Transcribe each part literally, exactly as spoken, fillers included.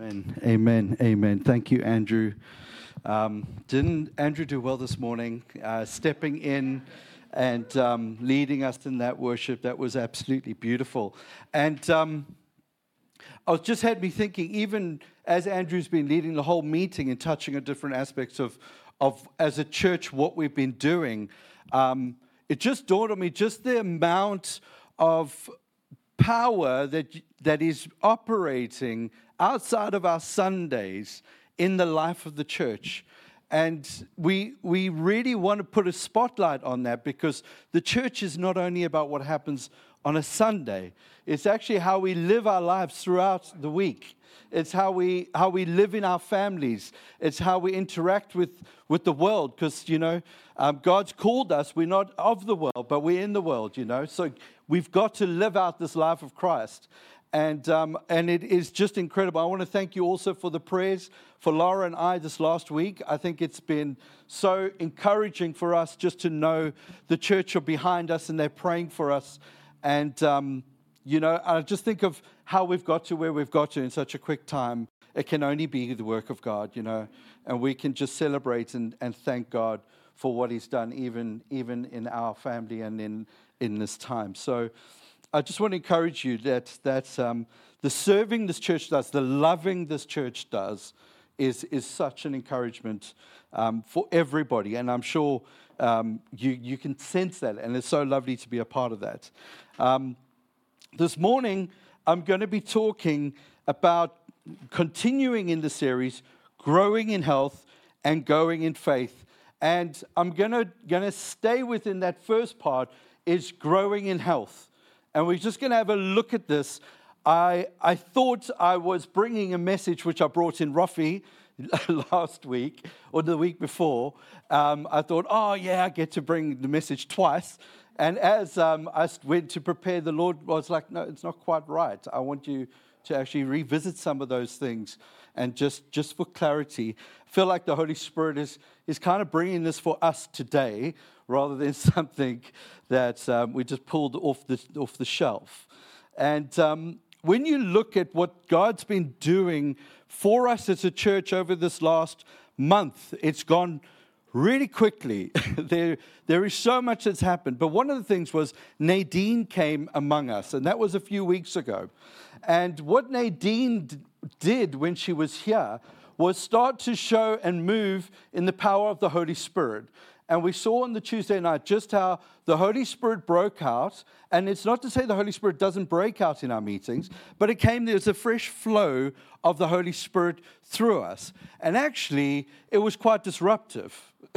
Amen, amen, amen. Thank you, Andrew. Um, didn't Andrew do well this morning, uh, stepping in and um, leading us in that worship? That was absolutely beautiful. And um, I was just had me thinking, even as Andrew's been leading the whole meeting and touching on different aspects of, of as a church, what we've been doing, um, it just dawned on me just the amount of power that that is operating outside of our Sundays in the life of the church. And we we really want to put a spotlight on that, because the church is not only about what happens on a Sunday. It's actually how we live our lives throughout the week. It's how we how we live in our families. It's how we interact with, with the world, because, you know, um, God's called us. We're not of the world, but we're in the world, you know. So we've got to live out this life of Christ. And um, and it is just incredible. I want to thank you also for the prayers for Laura and I this last week. I think it's been so encouraging for us just to know the church are behind us and they're praying for us. And, um, you know, I just think of how we've got to where we've got to in such a quick time. It can only be the work of God, you know, and we can just celebrate and, and thank God for what he's done, even even in our family and in, in this time. So I just want to encourage you that that um, the serving this church does, the loving this church does, is is such an encouragement um, for everybody. And I'm sure um, you you can sense that, and it's so lovely to be a part of that. Um, this morning, I'm going to be talking about continuing in the series, growing in health and going in faith. And I'm going to going to stay within that first part, is growing in health. And we're just going to have a look at this. I I thought I was bringing a message which I brought in Ruffy last week or the week before. Um, I thought, oh, yeah, I get to bring the message twice. And as um, I went to prepare, the Lord was like, no, it's not quite right. I want you to actually revisit some of those things. And just, just for clarity, I feel like the Holy Spirit is, is kind of bringing this for us today, rather than something that um, we just pulled off the off the shelf. And um, when you look at what God's been doing for us as a church over this last month, it's gone really quickly. there, there is so much that's happened. But one of the things was Nadine came among us, and that was a few weeks ago. And what Nadine d- did when she was here was start to show and move in the power of the Holy Spirit. And we saw on the Tuesday night just how the Holy Spirit broke out. And it's not to say the Holy Spirit doesn't break out in our meetings, but it came, there's a fresh flow of the Holy Spirit through us. And actually, it was quite disruptive.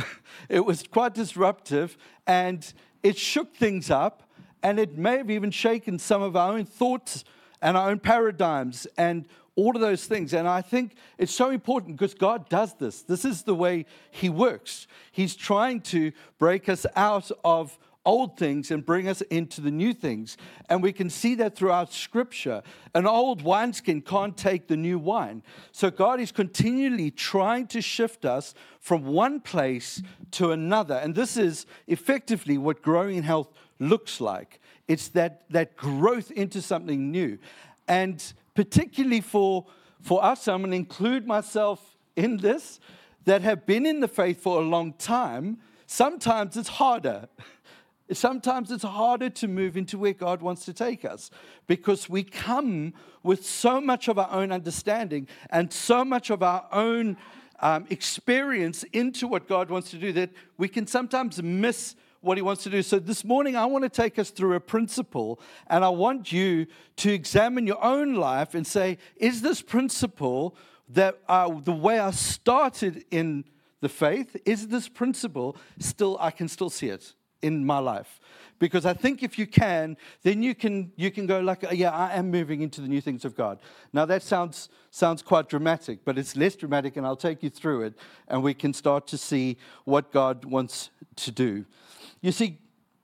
It was quite disruptive, and it shook things up, and it may have even shaken some of our own thoughts and our own paradigms and all of those things. And I think it's so important, because God does this. This is the way he works. He's trying to break us out of old things and bring us into the new things. And we can see that throughout Scripture. An old wineskin can't take the new wine. So God is continually trying to shift us from one place to another. And this is effectively what growing in health looks like. It's that, that growth into something new. And particularly for, for us, I'm going to include myself in this, that have been in the faith for a long time, sometimes it's harder. Sometimes it's harder to move into where God wants to take us, because we come with so much of our own understanding and so much of our own um, experience into what God wants to do, that we can sometimes miss what he wants to do. So this morning, I want to take us through a principle, and I want you to examine your own life and say, is this principle that uh, the way I started in the faith, is this principle still, I can still see it in my life? Because I think if you can, then you can you can go like, yeah, I am moving into the new things of God. Now that sounds sounds quite dramatic, but it's less dramatic, and I'll take you through it, and we can start to see what God wants to do. You see,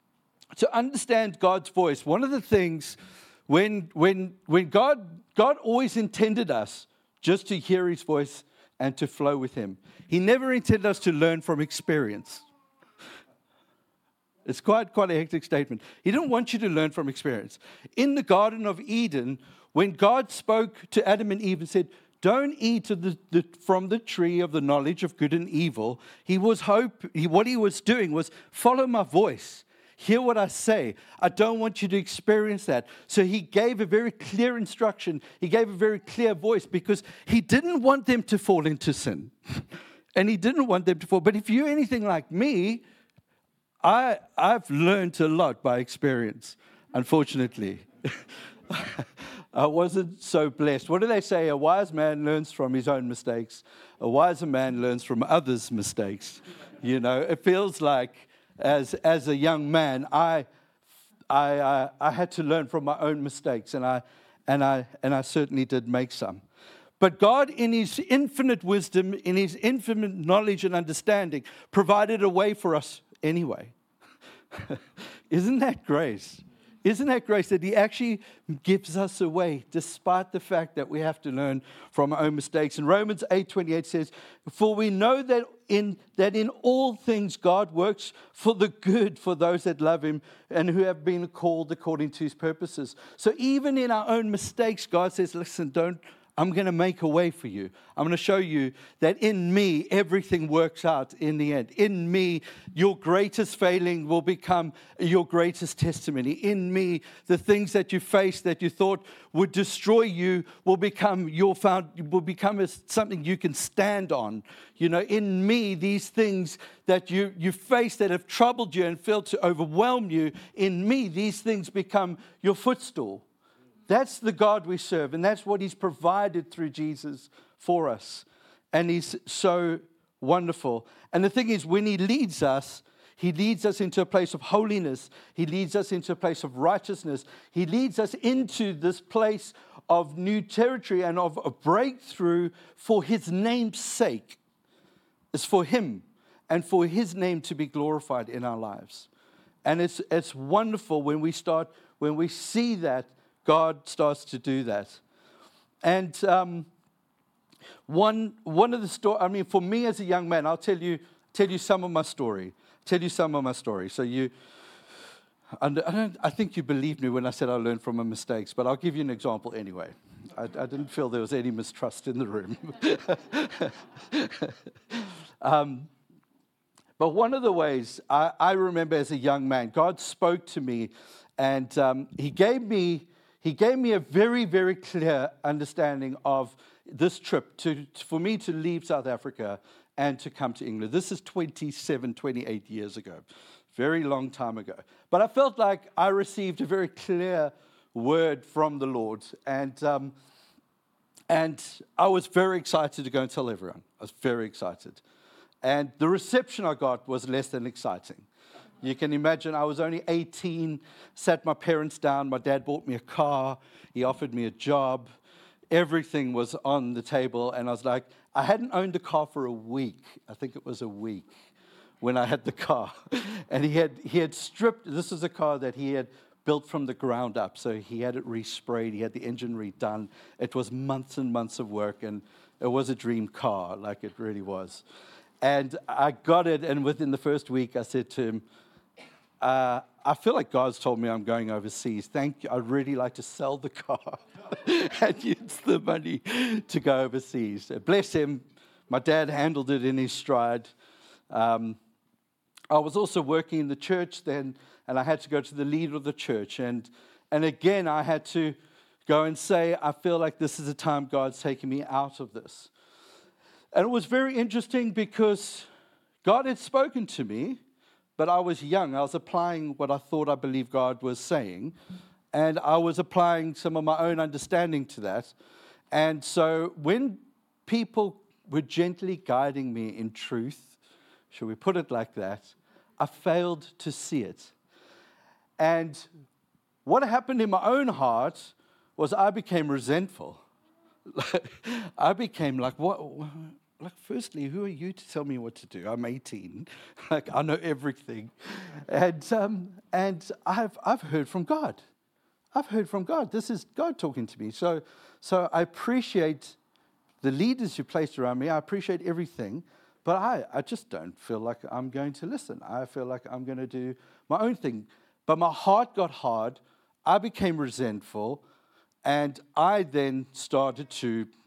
to understand God's voice, one of the things, when when when God God always intended us just to hear his voice and to flow with him. He never intended us to learn from experience. It's quite, quite a hectic statement. He didn't want you to learn from experience. In the Garden of Eden, when God spoke to Adam and Eve and said, don't eat of the, the, from the tree of the knowledge of good and evil. He was hope. He, what he was doing was follow my voice. Hear what I say. I don't want you to experience that. So he gave a very clear instruction. He gave a very clear voice because he didn't want them to fall into sin. And he didn't want them to fall. But if you're anything like me, I, I've learned a lot by experience, unfortunately. I wasn't so blessed. What do they say? A wise man learns from his own mistakes. A wiser man learns from others' mistakes. You know, it feels like as as a young man, I I uh, I had to learn from my own mistakes, and I and I and I certainly did make some. But God, in His infinite wisdom, in His infinite knowledge and understanding, provided a way for us anyway. Isn't that grace? Isn't that grace that He actually gives us a way, despite the fact that we have to learn from our own mistakes? And Romans eight twenty-eight says, "For we know that in that in all things God works for the good for those that love Him and who have been called according to His purposes." So even in our own mistakes, God says, "Listen, don't." I'm going to make a way for you. I'm going to show you that in me, everything works out in the end. In me, your greatest failing will become your greatest testimony. In me, the things that you face that you thought would destroy you will become your found, will become a, something you can stand on. You know, in me, these things that you, you face that have troubled you and felt to overwhelm you, in me, these things become your footstool. That's the God we serve, and that's what He's provided through Jesus for us. And He's so wonderful. And the thing is, when He leads us, He leads us into a place of holiness. He leads us into a place of righteousness. He leads us into this place of new territory and of a breakthrough for His name's sake. It's for Him and for His name to be glorified in our lives. And it's it's wonderful when we start, when we see that God starts to do that. And um, one one of the story, I mean, for me as a young man, I'll tell you tell you some of my story. Tell you some of my story. So you, I don't, I think you believed me when I said I learned from my mistakes, but I'll give you an example anyway. I, I didn't feel there was any mistrust in the room. um, but one of the ways I, I remember as a young man, God spoke to me, and um, He gave me. He gave me a very, very clear understanding of this trip to, for me to leave South Africa and to come to England. This is twenty-seven, twenty-eight years ago, very long time ago. But I felt like I received a very clear word from the Lord, and um, and I was very excited to go and tell everyone. I was very excited. And the reception I got was less than exciting. You can imagine I was only eighteen, sat my parents down. My dad bought me a car. He offered me a job. Everything was on the table. And I was like, I hadn't owned a car for a week. I think it was a week when I had the car. And he had he had stripped, this is a car that he had built from the ground up. So he had it resprayed. He had the engine redone. It was months and months of work. And it was a dream car, like it really was. And I got it. And within the first week, I said to him, Uh, I feel like God's told me I'm going overseas. Thank you. I'd really like to sell the car and use the money to go overseas. Bless him. My dad handled it in his stride. Um, I was also working in the church then, and I had to go to the leader of the church. And, and again, I had to go and say, I feel like this is the time God's taking me out of this. And it was very interesting because God had spoken to me. But I was young. I was applying what I thought I believed God was saying. And I was applying some of my own understanding to that. And so when people were gently guiding me in truth, shall we put it like that, I failed to see it. And what happened in my own heart was I became resentful. I became like, what? Like, firstly, who are you to tell me what to do? I'm eighteen. Like, I know everything. And um, and I've I've heard from God. I've heard from God. This is God talking to me. So so I appreciate the leaders you placed around me. I appreciate everything. But I, I just don't feel like I'm going to listen. I feel like I'm going to do my own thing. But my heart got hard. I became resentful. And I then started to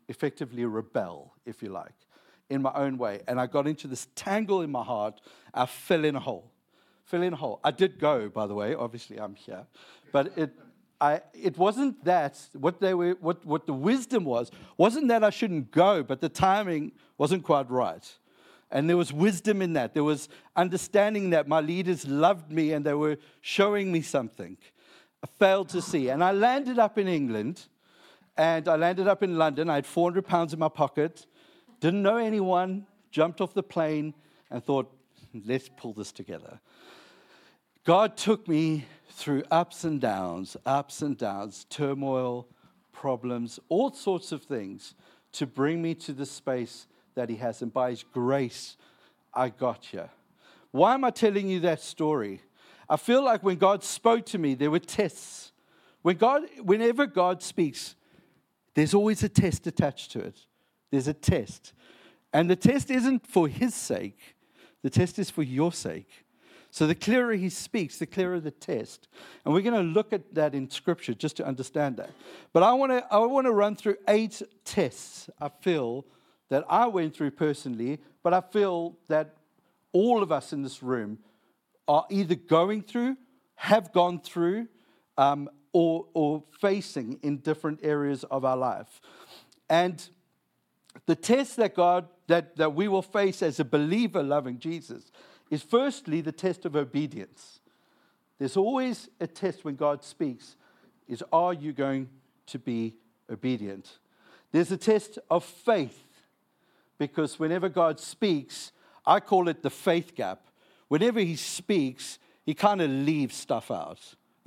effectively rebel, if you like, in my own way. And I got into this tangle in my heart. I fell in a hole. Fell in a hole. I did go, by the way. Obviously, I'm here. But it I, it wasn't that, what they were, what, what the wisdom was, wasn't that I shouldn't go, but the timing wasn't quite right. And there was wisdom in that. There was understanding that my leaders loved me and they were showing me something. I failed to see. And I landed up in England, and I landed up in London. I had four hundred pounds in my pocket, didn't know anyone, jumped off the plane and thought, let's pull this together. God took me through ups and downs, ups and downs, turmoil, problems, all sorts of things to bring me to the space that he has. And by his grace, I got here. Why am I telling you that story? I feel like when God spoke to me, there were tests. When God, whenever God speaks, there's always a test attached to it. There's a test. And the test isn't for his sake. The test is for your sake. So the clearer he speaks, the clearer the test. And we're going to look at that in Scripture just to understand that. But I want to I want to run through eight tests, I feel, that I went through personally, but I feel that all of us in this room are either going through, have gone through, um, or, or facing in different areas of our life. And the test that God, that, that we will face as a believer loving Jesus is firstly the test of obedience. There's always a test when God speaks, is are you going to be obedient? There's a test of faith, because whenever God speaks, I call it the faith gap. Whenever he speaks, he kind of leaves stuff out.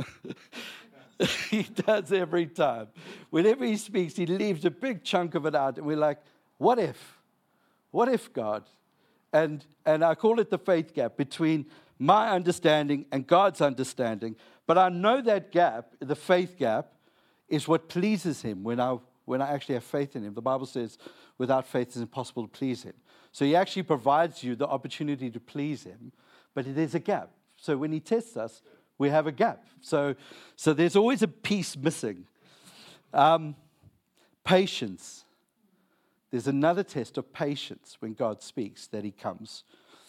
He does every time. Whenever he speaks, he leaves a big chunk of it out, and we're like, what if? What if, God? And and I call it the faith gap between my understanding and God's understanding. But I know that gap, the faith gap, is what pleases him when I when I actually have faith in him. The Bible says, without faith it's impossible to please him. So he actually provides you the opportunity to please him, but there's a gap. So when he tests us, we have a gap. So, so there's always a piece missing. Um, patience. There's another test of patience when God speaks, that he comes.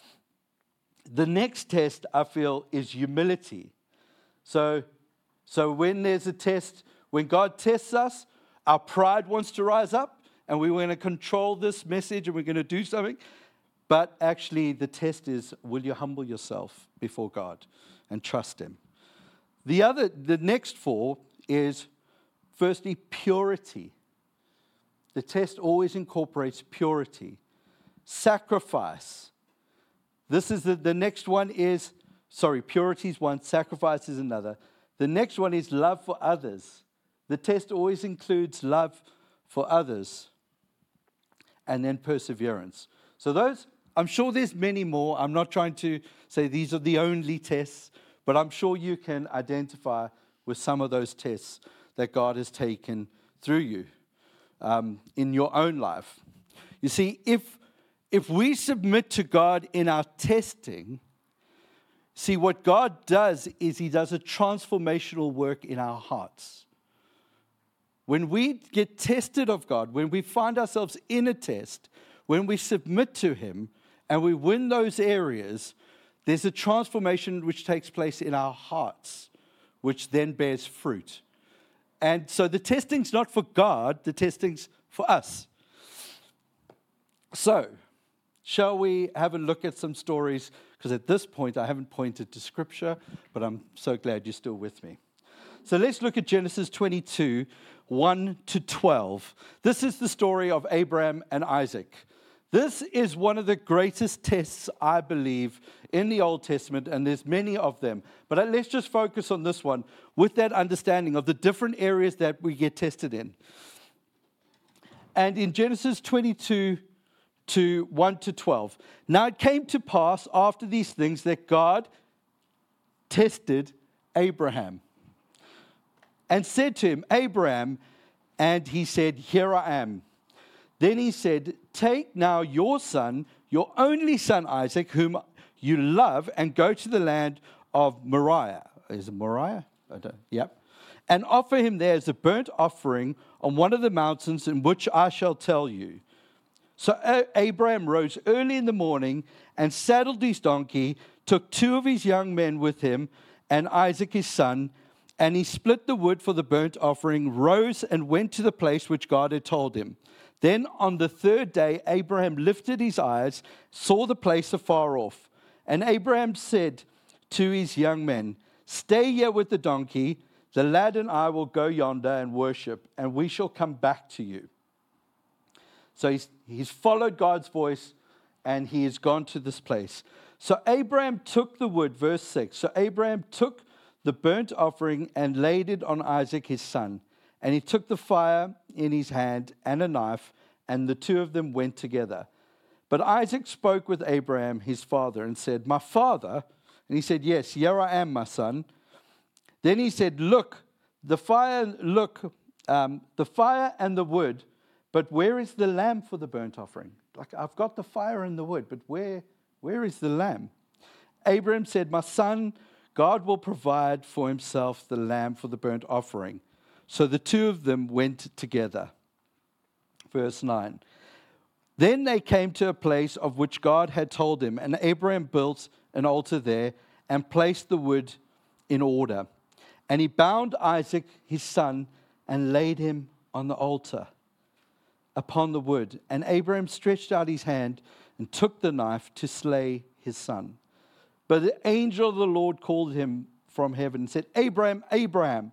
The next test, I feel, is humility. So, so when there's a test, when God tests us, our pride wants to rise up, and we're going to control this message, and we're going to do something. But actually, the test is, will you humble yourself before God and trust him? The other, the next four is, firstly, purity. The test always incorporates purity. Sacrifice. This is the, the next one is, sorry, purity is one, sacrifice is another. The next one is love for others. The test always includes love for others. And then perseverance. So those, I'm sure there's many more. I'm not trying to say these are the only tests, but I'm sure you can identify with some of those tests that God has taken through you. Um, in your own life. You see, if if we submit to God in our testing, see, what God does is he does a transformational work in our hearts. When we get tested of God, when we find ourselves in a test, when we submit to him and we win those areas, there's a transformation which takes place in our hearts, which then bears fruit. And so the testing's not for God, the testing's for us. So, shall we have a look at some stories? Because at this point, I haven't pointed to Scripture, but I'm so glad you're still with me. So let's look at Genesis twenty-two, one to twelve. This is the story of Abraham and Isaac. This is one of the greatest tests, I believe, in the Old Testament, and there's many of them. But let's just focus on this one with that understanding of the different areas that we get tested in. And in Genesis twenty-two, to one to twelve. Now it came to pass after these things that God tested Abraham and said to him, Abraham, and he said, here I am. Then he said, take now your son, your only son Isaac, whom you love, and go to the land of Moriah. Is it Moriah? I don't, yep. and offer him there as a burnt offering on one of the mountains in which I shall tell you. So Abraham rose early in the morning and saddled his donkey, took two of his young men with him and Isaac his son, and he split the wood for the burnt offering, rose and went to the place which God had told him. Then on the third day, Abraham lifted his eyes, saw the place afar off. And Abraham said to his young men, "Stay here with the donkey. The lad and I will go yonder and worship, and we shall come back to you." So he's, he's followed God's voice, and he has gone to this place. So Abraham took the wood, verse six. So Abraham took the burnt offering and laid it on Isaac his son. And he took the fire in his hand and a knife, and the two of them went together. But Isaac spoke with Abraham, his father, and said, "My father?" And he said, "Yes, here I am, my son." Then he said, "Look, the fire, look, um, the fire and the wood, but where is the lamb for the burnt offering?" Like, I've got the fire and the wood, but where, where is the lamb? Abraham said, "My son, God will provide for himself the lamb for the burnt offering." So the two of them went together. Verse nine. Then they came to a place of which God had told him, and Abraham built an altar there and placed the wood in order. And he bound Isaac, his son, and laid him on the altar upon the wood. And Abraham stretched out his hand and took the knife to slay his son. But the angel of the Lord called him from heaven and said, "Abraham, Abraham."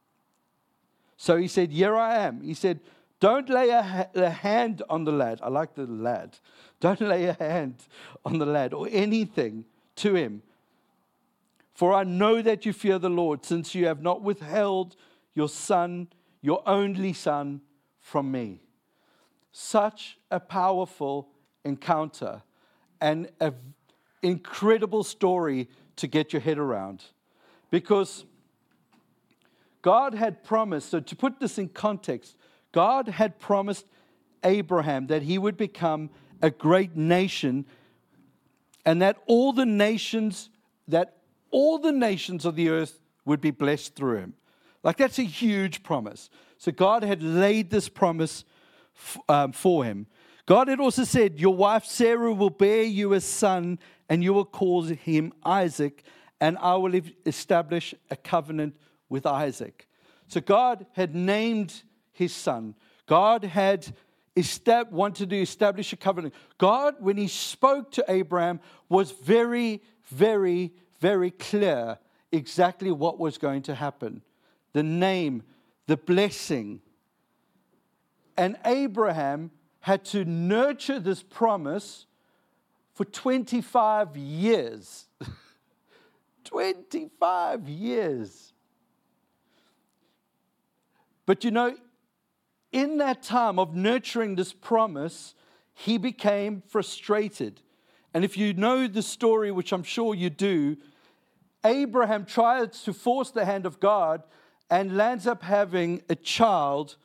So he said, "Here I am." He said, "Don't lay a, ha- a hand on the lad." I like the lad. "Don't lay a hand on the lad or anything to him. For I know that you fear the Lord, since you have not withheld your son, your only son, from me." Such a powerful encounter and an incredible story to get your head around. Because God had promised, so to put this in context, God had promised Abraham that he would become a great nation, and that all the nations, that all the nations of the earth would be blessed through him. Like, that's a huge promise. So God had laid this promise f- um, for him. God had also said, "Your wife Sarah will bear you a son, and you will call him Isaac, and I will establish a covenant with Isaac." So God had named his son. God had estab- wanted to establish a covenant. God, when he spoke to Abraham, was very, very, very clear exactly what was going to happen. The name, the blessing. And Abraham had to nurture this promise for twenty-five years. twenty-five years. But you know, in that time of nurturing this promise, he became frustrated. And if you know the story, which I'm sure you do, Abraham tries to force the hand of God and lands up having a child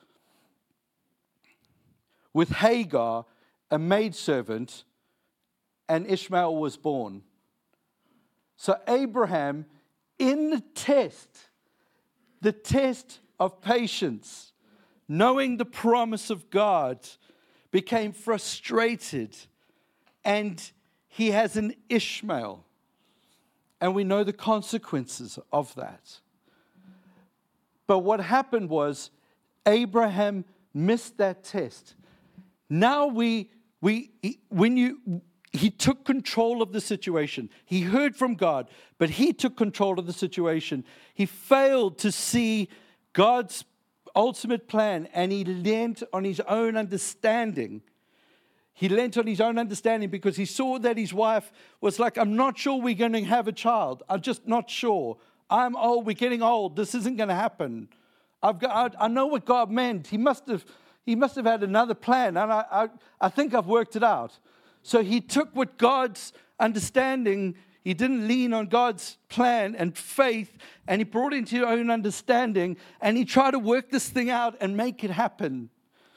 with Hagar, a maidservant, and Ishmael was born. So Abraham, in the test, the test of patience, knowing the promise of God, became frustrated, and he has an Ishmael. And we know the consequences of that. But what happened was Abraham missed that test. Now we, we, when you, he took control of the situation. He heard from God, but he took control of the situation. He failed to see God's ultimate plan, and he leant on his own understanding. He leant on his own understanding because he saw that his wife was like, "I'm not sure we're going to have a child. I'm just not sure. I'm old. We're getting old. This isn't going to happen. I've got, I, I know what God meant. He must have, he must have had another plan, and I, I, I think I've worked it out." So he took what God's understanding, he didn't lean on God's plan and faith, and he brought it into his own understanding, and he tried to work this thing out and make it happen.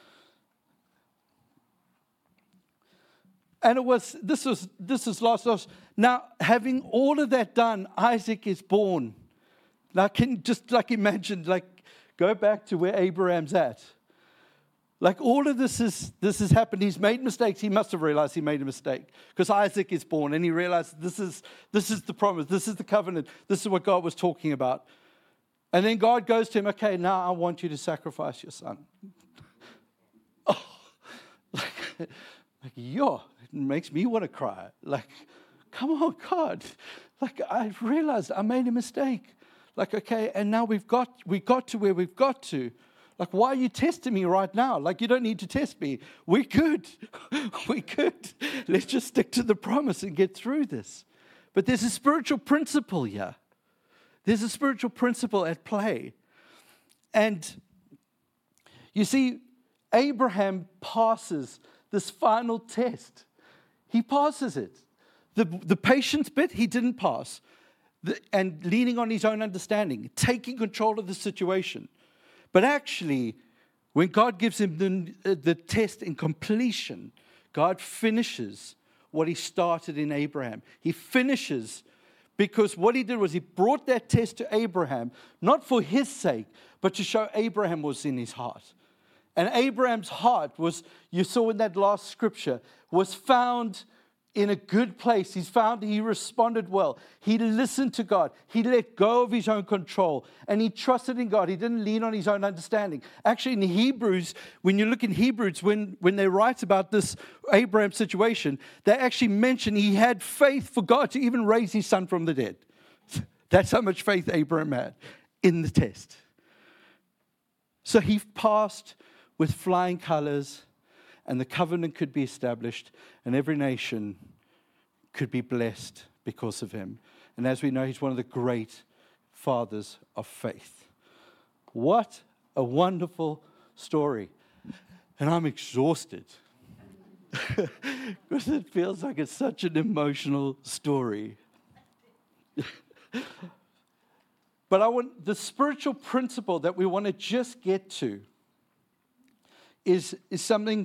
And it was, this was, this is last loss. Now, having all of that done, Isaac is born. Now, can you just like imagine, like go back to where Abraham's at. Like all of this is this has happened. He's made mistakes. He must have realized he made a mistake because Isaac is born, and he realized this is this is the promise. This is the covenant. This is what God was talking about. And then God goes to him, okay, now I want you to sacrifice your son. Oh, like, like yo, it makes me want to cry. Like, come on, God. Like I realized I made a mistake. Like, okay, and now we've got we got to where we've got to. Like, why are you testing me right now? Like, you don't need to test me. We could. We could. Let's just stick to the promise and get through this. But there's a spiritual principle here. There's a spiritual principle at play. And you see, Abraham passes this final test. He passes it. The, the patience bit, he didn't pass. The, and leaning on his own understanding, taking control of the situation. But actually, when God gives him the, the test in completion, God finishes what he started in Abraham. He finishes because what he did was he brought that test to Abraham, not for his sake, but to show Abraham was in his heart. And Abraham's heart was, you saw in that last scripture, was found in a good place. He's found he responded well. He listened to God. He let go of his own control. And he trusted in God. He didn't lean on his own understanding. Actually, in Hebrews, when you look in Hebrews, when, when they write about this Abraham situation, they actually mention he had faith for God to even raise his son from the dead. That's how much faith Abraham had in the test. So he passed with flying colors, and the covenant could be established, and every nation could be blessed because of him. And as we know, he's one of the great fathers of faith. What a wonderful story. And I'm exhausted because it feels like it's such an emotional story. But I want the spiritual principle that we want to just get to is, is something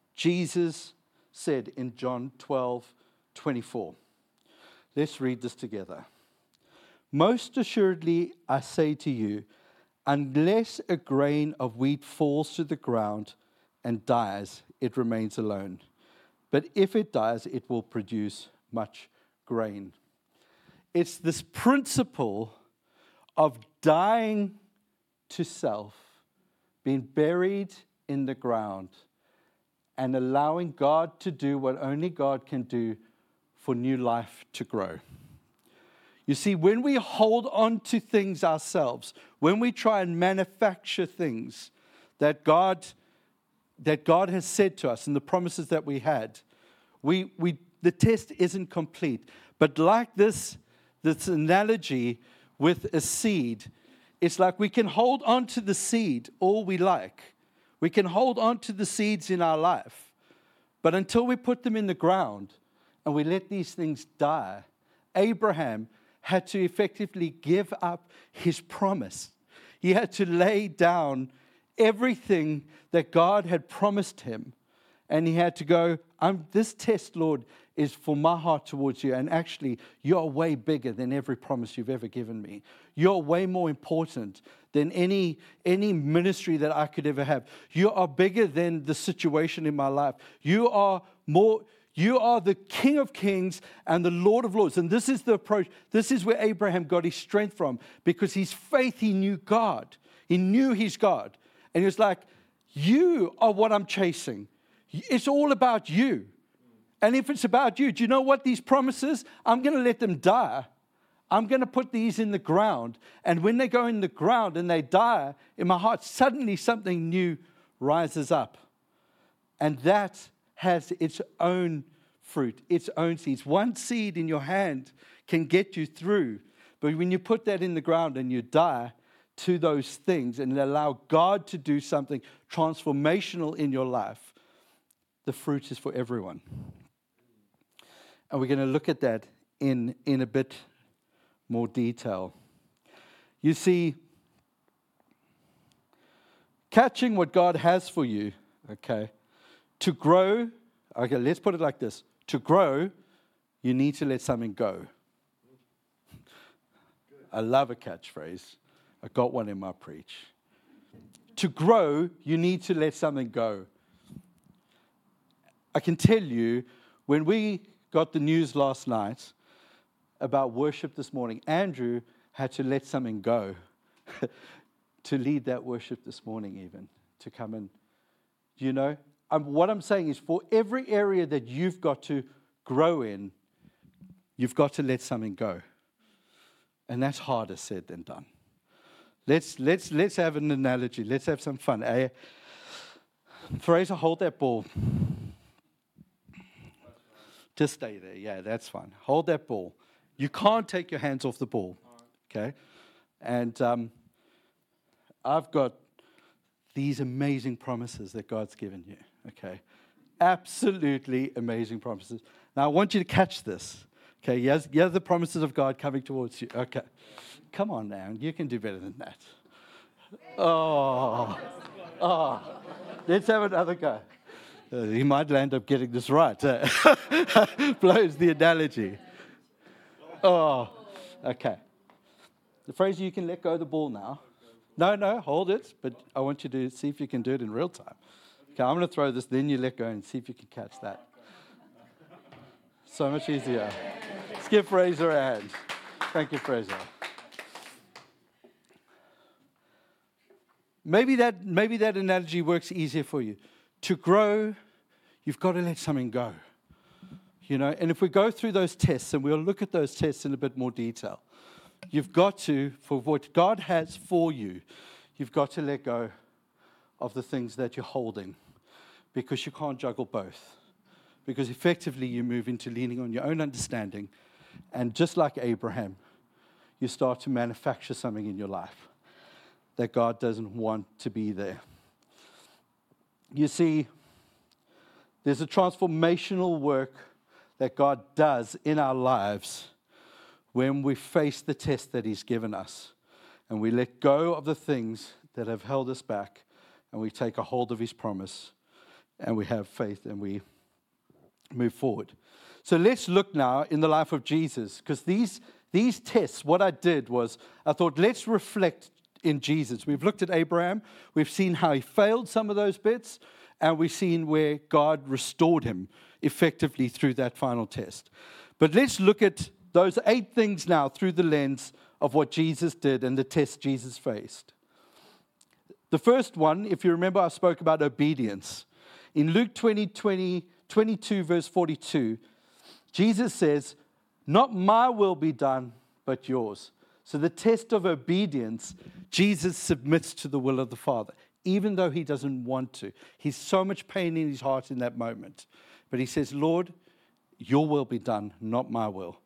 Jesus said in John twelve twenty-four. Let's read this together. Most assuredly, I say to you, unless a grain of wheat falls to the ground and dies, it remains alone. But if it dies, it will produce much grain. It's this principle of dying to self, being buried in the ground, and allowing God to do what only God can do for new life to grow. You see, when we hold on to things ourselves, when we try and manufacture things that God, that God has said to us and the promises that we had, we, we, the test isn't complete. But like this, this analogy with a seed, it's like we can hold on to the seed all we like. We can hold on to the seeds in our life, but until we put them in the ground and we let these things die, Abraham had to effectively give up his promise. He had to lay down everything that God had promised him, and he had to go, I'm, this test, Lord, is for my heart towards you. And actually, you're way bigger than every promise you've ever given me. You're way more important than any, any ministry that I could ever have. You are bigger than the situation in my life. You are more, you are the King of Kings and the Lord of Lords. And this is the approach. This is where Abraham got his strength from, because his faith, he knew God. He knew his God. And he was like, you are what I'm chasing. It's all about you. And if it's about you, do you know what these promises? I'm going to let them die. I'm going to put these in the ground. And when they go in the ground and they die, in my heart, suddenly something new rises up. And that has its own fruit, its own seeds. One seed in your hand can get you through. But when you put that in the ground and you die to those things and allow God to do something transformational in your life, the fruit is for everyone. And we're going to look at that in, in a bit more detail. You see, catching what God has for you, okay, to grow, okay, let's put it like this. To grow, you need to let something go. I love a catchphrase. I got one in my preach. to grow, you need to let something go. I can tell you, when we got the news last night about worship this morning, Andrew had to let something go to lead that worship this morning even, to come and, you know, um, what I'm saying is for every area that you've got to grow in, you've got to let something go. And that's harder said than done. Let's let's let's have an analogy. Let's have some fun. Eh? Fraser, hold that ball. Just stay there. Yeah, that's fine. Hold that ball. You can't take your hands off the ball. Okay? And um, I've got these amazing promises that God's given you. Okay? Absolutely amazing promises. Now, I want you to catch this. Okay? Here's, here's the promises of God coming towards you. Okay. Come on now. You can do better than that. Oh. Oh. Let's have another go. Uh, he might end up getting this right. Uh, blows the analogy. Oh, okay. The phrase, you can let go of the ball now. No, no, hold it. But I want you to see if you can do it in real time. Okay, I'm going to throw this, then you let go and see if you can catch that. So much easier. Let's give Fraser a hand. Thank you, Fraser. Maybe that, maybe that analogy works easier for you. To grow, you've got to let something go. You know, and if we go through those tests, and we'll look at those tests in a bit more detail, you've got to, for what God has for you, you've got to let go of the things that you're holding, because you can't juggle both. Because effectively you move into leaning on your own understanding, and just like Abraham, you start to manufacture something in your life that God doesn't want to be there. You see, there's a transformational work that God does in our lives when we face the test that He's given us, and we let go of the things that have held us back, and we take a hold of His promise, and we have faith, and we move forward. So let's look now in the life of Jesus, because these, these tests, what I did was, I thought, let's reflect in Jesus. We've looked at Abraham, we've seen how he failed some of those bits, and we've seen where God restored him effectively through that final test. But let's look at those eight things now through the lens of what Jesus did and the test Jesus faced. The first one, if you remember, I spoke about obedience. In Luke twenty, twenty, twenty-two, verse forty-two, Jesus says, "Not my will be done, but yours." So the test of obedience, Jesus submits to the will of the Father, even though he doesn't want to. He's so much pain in his heart in that moment. But he says, "Lord, your will be done, not my will."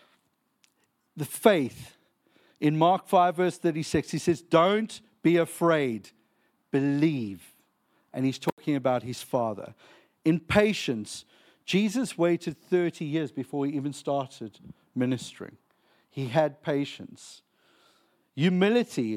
The faith, in Mark five, verse thirty-six, he says, "Don't be afraid, believe." And he's talking about his Father. In patience, Jesus waited thirty years before he even started ministering. He had patience. Humility.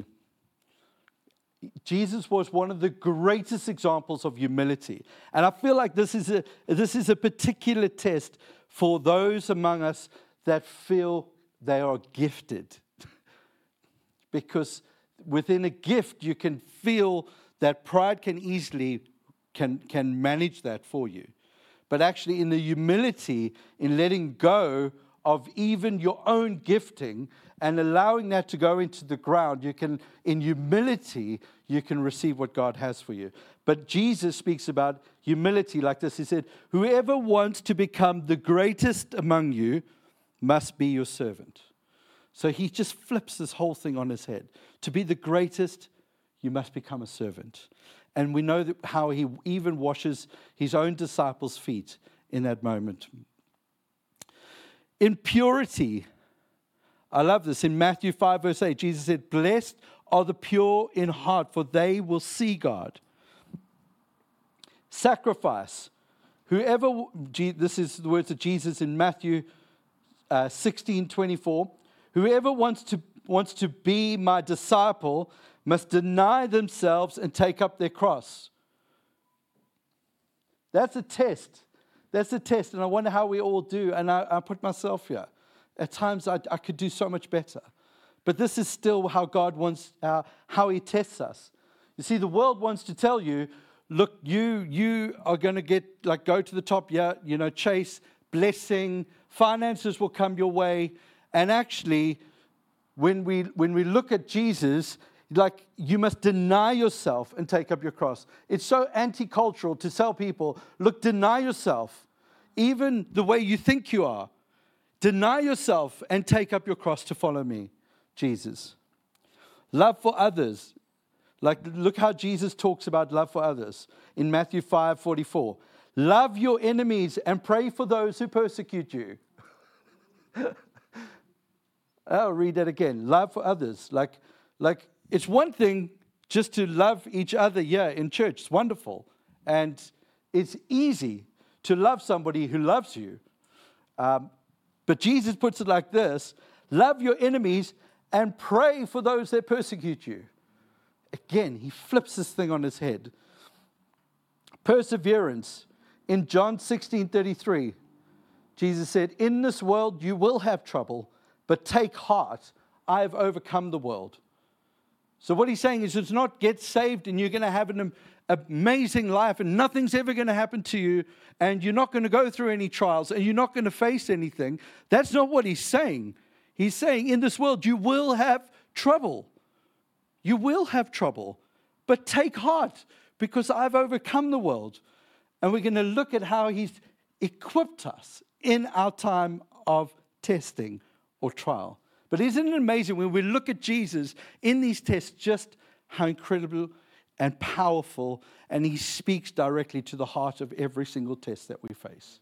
Jesus was one of the greatest examples of humility. And I feel like this is a, this is a particular test for those among us that feel they are gifted. Because within a gift, you can feel that pride can easily can, can manage that for you. But actually in the humility, in letting go of even your own gifting and allowing that to go into the ground, you can, in humility, you can receive what God has for you. But Jesus speaks about humility like this. He said, "Whoever wants to become the greatest among you must be your servant." So he just flips this whole thing on his head. To be the greatest, you must become a servant. And we know that how he even washes his own disciples' feet in that moment. In purity, I love this. In Matthew five, verse eight, Jesus said, "Blessed are the pure in heart, for they will see God." Sacrifice. Whoever, this is the words of Jesus in Matthew uh, sixteen twenty-four. "Whoever wants to, wants to be my disciple must deny themselves and take up their cross." That's a test. That's a test, and I wonder how we all do, and I, I put myself here. At times, I, I could do so much better. But this is still how God wants, uh, how He tests us. You see, the world wants to tell you, look, you you are going to get, like, go to the top, yeah, you know, chase, blessing, finances will come your way. And actually, when we when we look at Jesus, like, you must deny yourself and take up your cross. It's so anti-cultural to tell people, look, deny yourself, even the way you think you are. Deny yourself and take up your cross to follow me, Jesus. Love for others. Like, look how Jesus talks about love for others in Matthew five forty-four. Love your enemies and pray for those who persecute you. I'll read that again. Love for others. Like, like it's one thing just to love each other here in church. It's wonderful. And it's easy to love somebody who loves you. Um, but Jesus puts it like this. Love your enemies and pray for those that persecute you. Again, he flips this thing on his head. Perseverance. In John sixteen thirty-three, Jesus said, in this world you will have trouble, but take heart, I have overcome the world. So what he's saying is, it's not get saved and you're going to have an amazing life and nothing's ever going to happen to you and you're not going to go through any trials and you're not going to face anything. That's not what he's saying. He's saying in this world you will have trouble. You will have trouble, but take heart because I've overcome the world. And we're going to look at how he's equipped us in our time of testing or trial. But isn't it amazing when we look at Jesus in these tests, just how incredible and powerful, and he speaks directly to the heart of every single test that we face.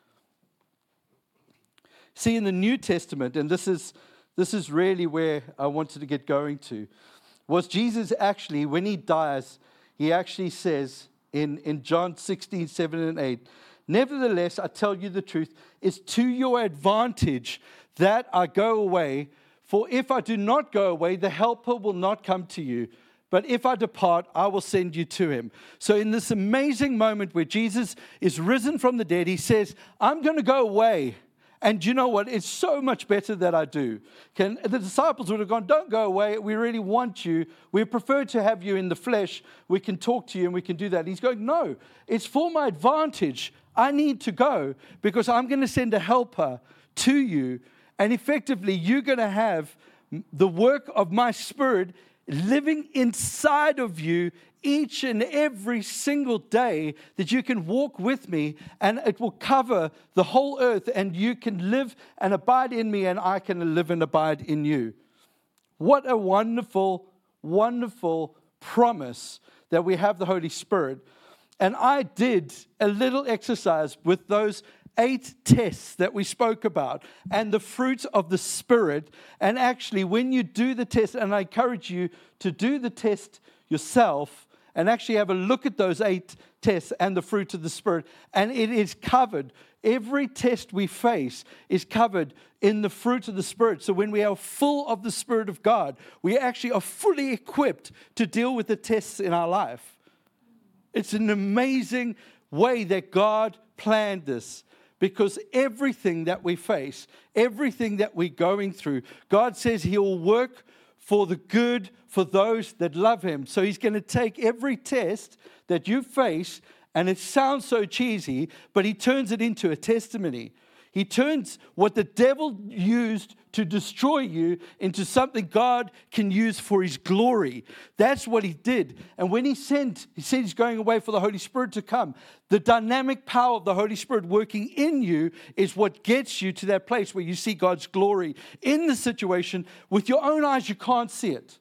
See, in the New Testament, and this is this is really where I wanted to get going to, was Jesus actually, when he dies, he actually says in, in John sixteen, seven and eight, nevertheless, I tell you the truth, it's to your advantage that I go away, for if I do not go away, the helper will not come to you. But if I depart, I will send you to him. So in this amazing moment where Jesus is risen from the dead, he says, I'm going to go away. And you know what? It's so much better that I do. Can, the disciples would have gone, don't go away. We really want you. We prefer to have you in the flesh. We can talk to you and we can do that. He's going, no, it's for my advantage. I need to go because I'm going to send a helper to you. And effectively, you're going to have the work of my Spirit living inside of you each and every single day, that you can walk with me and it will cover the whole earth and you can live and abide in me and I can live and abide in you. What a wonderful, wonderful promise that we have the Holy Spirit. And I did a little exercise with those eight tests that we spoke about and the fruits of the Spirit. And actually, when you do the test, and I encourage you to do the test yourself and actually have a look at those eight tests and the fruit of the Spirit. And it is covered. Every test we face is covered in the fruit of the Spirit. So when we are full of the Spirit of God, we actually are fully equipped to deal with the tests in our life. It's an amazing way that God planned this. Because everything that we face, everything that we're going through, God says he will work for the good for those that love him. So he's going to take every test that you face, and it sounds so cheesy, but he turns it into a testimony. He turns what the devil used to destroy you into something God can use for his glory. That's what he did. And when he sent, he said he's going away for the Holy Spirit to come. The dynamic power of the Holy Spirit working in you is what gets you to that place where you see God's glory in the situation. With your own eyes, you can't see it.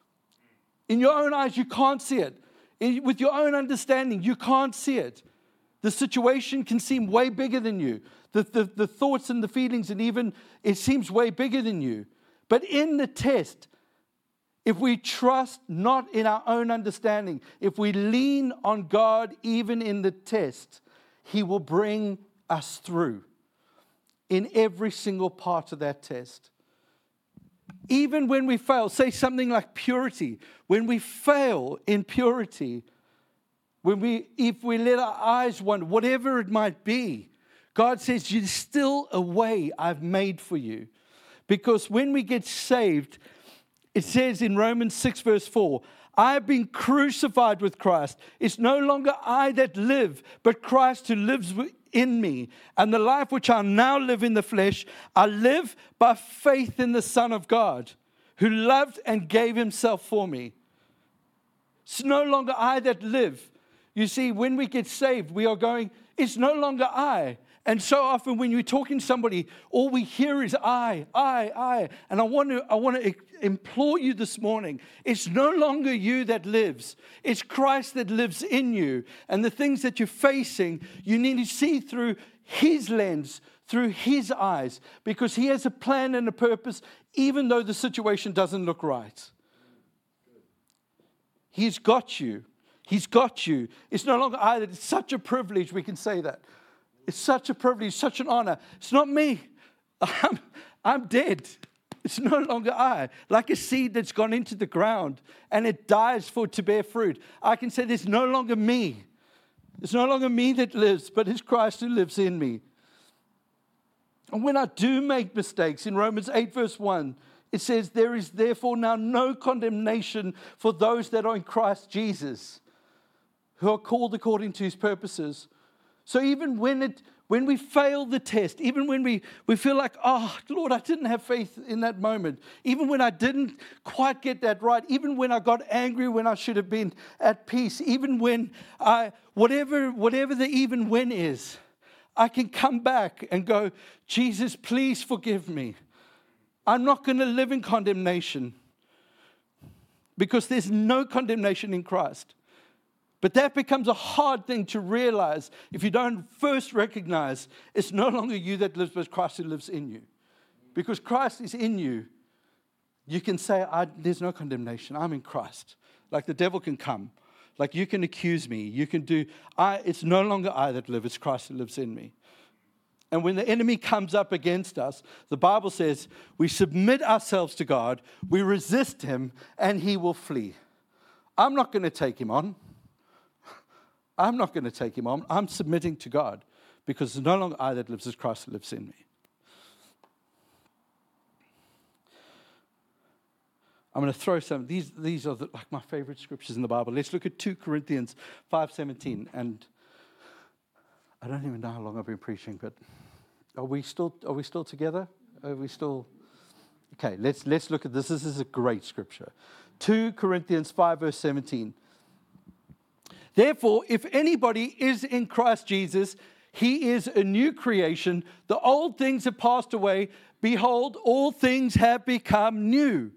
In your own eyes, you can't see it. In, with your own understanding, you can't see it. The situation can seem way bigger than you. The, the, the thoughts and the feelings, and even it seems way bigger than you. But in the test, if we trust not in our own understanding, if we lean on God even in the test, he will bring us through in every single part of that test. Even when we fail, say something like purity. When we fail in purity, when we, if we let our eyes wander, whatever it might be, God says, there's still a way I've made for you. Because when we get saved, it says in Romans six verse four, I have been crucified with Christ. It's no longer I that live, but Christ who lives in me. And the life which I now live in the flesh, I live by faith in the Son of God, who loved and gave himself for me. It's no longer I that live. You see, when we get saved, we are going, it's no longer I. And so often when you're talking to somebody, all we hear is I, I, I. And I want to, I want to implore you this morning, it's no longer you that lives. It's Christ that lives in you. And the things that you're facing, you need to see through his lens, through his eyes, because he has a plan and a purpose, even though the situation doesn't look right. He's got you. He's got you. It's no longer I that. It's such a privilege we can say that. It's such a privilege, such an honor. It's not me. I'm, I'm dead. It's no longer I. Like a seed that's gone into the ground and it dies for to bear fruit. I can say there's no longer me. It's no longer me that lives, but it's Christ who lives in me. And when I do make mistakes, in Romans eight verse one, it says, there is therefore now no condemnation for those that are in Christ Jesus, who are called according to his purposes. So even when it when we fail the test, even when we, we feel like, oh, Lord, I didn't have faith in that moment, even when I didn't quite get that right, even when I got angry when I should have been at peace, even when I, whatever, whatever the even when is, I can come back and go, Jesus, please forgive me. I'm not going to live in condemnation because there's no condemnation in Christ. But that becomes a hard thing to realize if you don't first recognize it's no longer you that lives, but Christ who lives in you. Because Christ is in you, you can say, I, there's no condemnation. I'm in Christ. Like the devil can come. Like you can accuse me. You can do, I. It's no longer I that live, it's Christ who lives in me. And when the enemy comes up against us, the Bible says we submit ourselves to God, we resist him, and he will flee. I'm not going to take him on. I'm not going to take him on. I'm submitting to God because it's no longer I that lives, it's Christ that lives in me. I'm going to throw some. These, these are the, like my favorite scriptures in the Bible. Let's look at Second Corinthians five seventeen. And I don't even know how long I've been preaching, but are we still are we still together? Are we still? Okay, let's let's look at this. This is a great scripture. Second Corinthians five verse seventeen. Therefore, if anybody is in Christ Jesus, he is a new creation. The old things have passed away. Behold, all things have become new.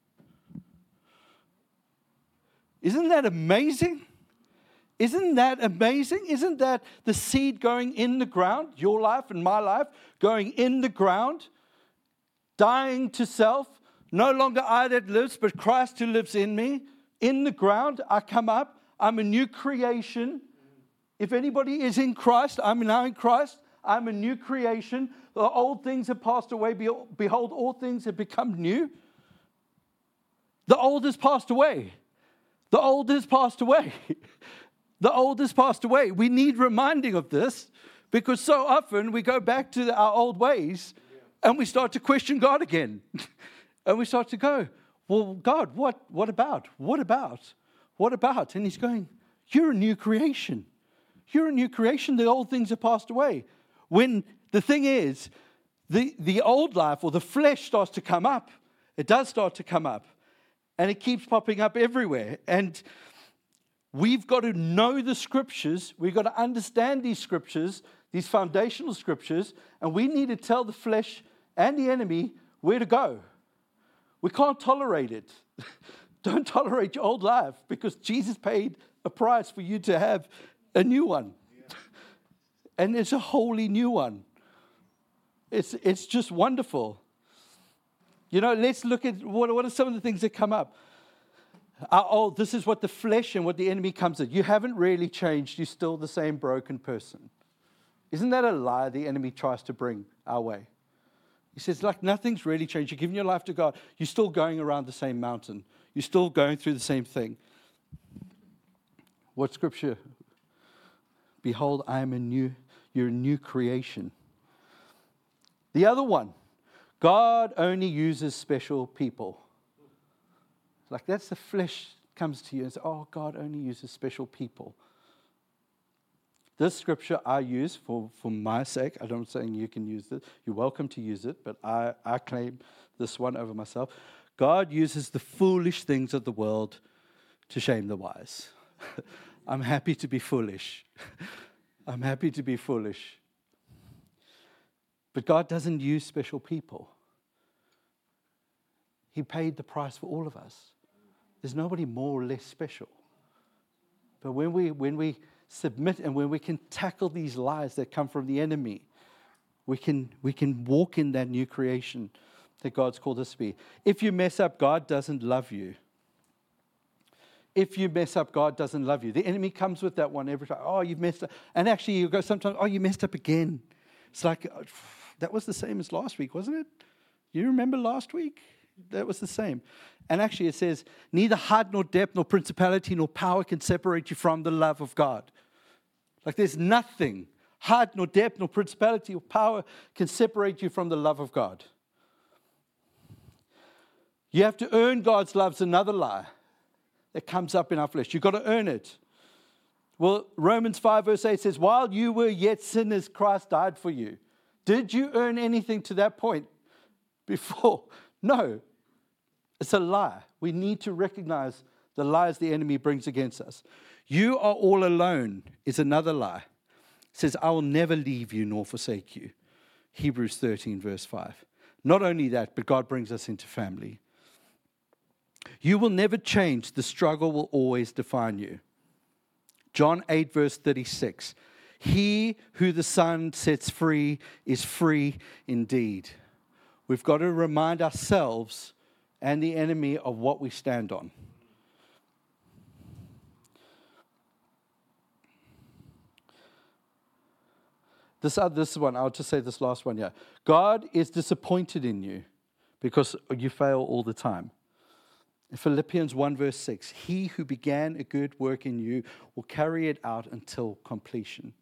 Isn't that amazing? Isn't that amazing? Isn't that the seed going in the ground, your life and my life, going in the ground, dying to self? No longer I that lives, but Christ who lives in me. In the ground, I come up. I'm a new creation. If anybody is in Christ, I'm now in Christ. I'm a new creation. The old things have passed away. Behold, all things have become new. The old has passed away. The old has passed away. The old has passed away. We need reminding of this because so often we go back to our old ways and we start to question God again. And we start to go, well, God, what, what about? What about? What about? And he's going, you're a new creation. You're a new creation. The old things have passed away. When the thing is, the, the old life or the flesh starts to come up. It does start to come up. And it keeps popping up everywhere. And we've got to know the scriptures. We've got to understand these scriptures, these foundational scriptures. And we need to tell the flesh and the enemy where to go. We can't tolerate it. Don't tolerate your old life because Jesus paid a price for you to have a new one. Yeah. And it's a wholly new one. It's, it's just wonderful. You know, let's look at what, what are some of the things that come up. Our old, this is what the flesh and what the enemy comes at. You haven't really changed. You're still the same broken person. Isn't that a lie the enemy tries to bring our way? He says, like, nothing's really changed. You're giving your life to God. You're still going around the same mountain. You're still going through the same thing. What scripture? Behold, I am a new, you're a new creation. The other one, God only uses special people. Like, that's the flesh comes to you and says, oh, God only uses special people. This scripture I use for, for my sake. I'm not saying you can use it. You're welcome to use it, but I, I claim this one over myself. God uses the foolish things of the world to shame the wise. I'm happy to be foolish. I'm happy to be foolish. But God doesn't use special people. He paid the price for all of us. There's nobody more or less special. But when we when we submit and when we can tackle these lies that come from the enemy, we can we can walk in that new creation that God's called us to be. If you mess up, God doesn't love you. If you mess up, God doesn't love you. The enemy comes with that one every time. Oh, you've messed up. And actually, you go sometimes, oh, you messed up again. It's like, that was the same as last week, wasn't it? You remember last week? That was the same. And actually, it says, neither height nor depth nor principality nor power can separate you from the love of God. Like there's nothing, height nor depth nor principality or power can separate you from the love of God. You have to earn God's love is another lie that comes up in our flesh. You've got to earn it. Well, Romans five verse eight says, while you were yet sinners, Christ died for you. Did you earn anything to that point before? No. It's a lie. We need to recognize the lies the enemy brings against us. You are all alone is another lie. It says, I will never leave you nor forsake you. Hebrews thirteen verse five. Not only that, but God brings us into family. You will never change. The struggle will always define you. John eight, verse thirty-six. He who the Son sets free is free indeed. We've got to remind ourselves and the enemy of what we stand on. This, uh, this one, I'll just say this last one here. God is disappointed in you because you fail all the time. In Philippians one verse six, he who began a good work in you will carry it out until completion.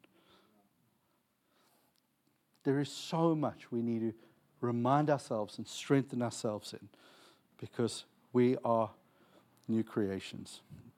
There is so much we need to remind ourselves and strengthen ourselves in because we are new creations.